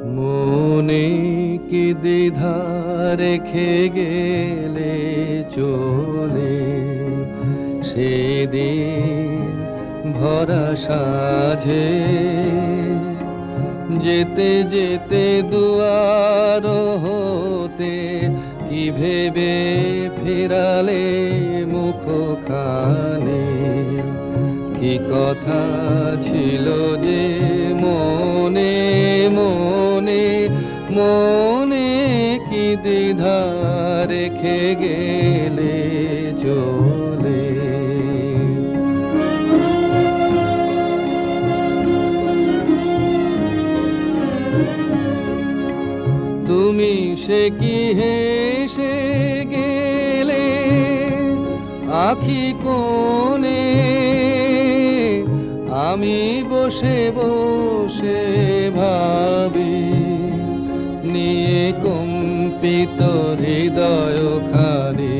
মনে কি দ্বিধা রেখে গেলে চলে, সেদিন ভরা সাঝে যেতে যেতে দুয়ার হতে কি ভেবে ফিরালে মুখখানে, কি কথা ছিল যে মনে মনে মনে কি দ্বিধা রেখে গেলে চলে। তুমি সে কি হেসে গেলে আখি কোণে, আমি বসে বসে ভাবি নিয়ে কম্পিত হৃদয় খানি।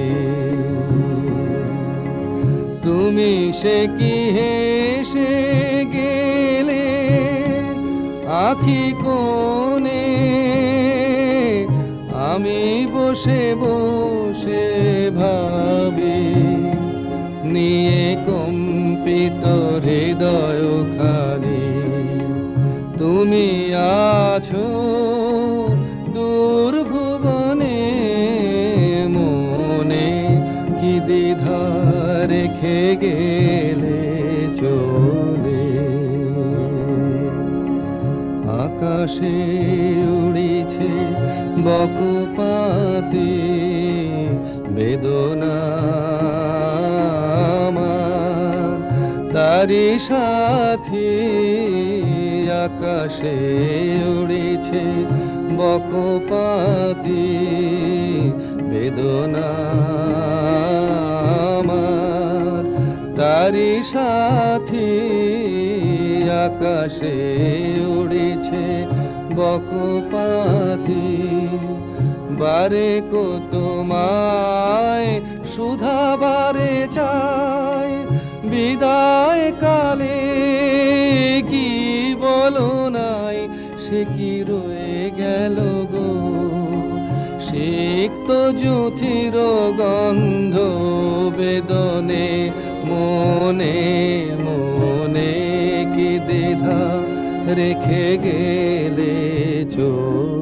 তুমি সে কি হেসে গেলে আখি কোণে, আমি বসে বসে ভাবি নিয়ে কম্পিত হৃদয় খানি। তুমি আছো দূর ভুবনে, মনে কি দ্বিধা রেখে গেলে চলে। আকাশে উড়িছে বকপাতি বেদনা আমার, তারি সাথী। আকাশে উড়িছে বকপাতি বেদনা আমার, তারি সাথী। আকাশে উড়িছে বকপাতি, বারে কো তোমায় সুধা বারে চাই, বিদায় কালে কি বলো নাই, সে কি রয়ে গেল গো। সিক্ত জ্যোতির গন্ধ বেদনে, মনে মনে কি দ্বিধা রেখে গেলে চলে।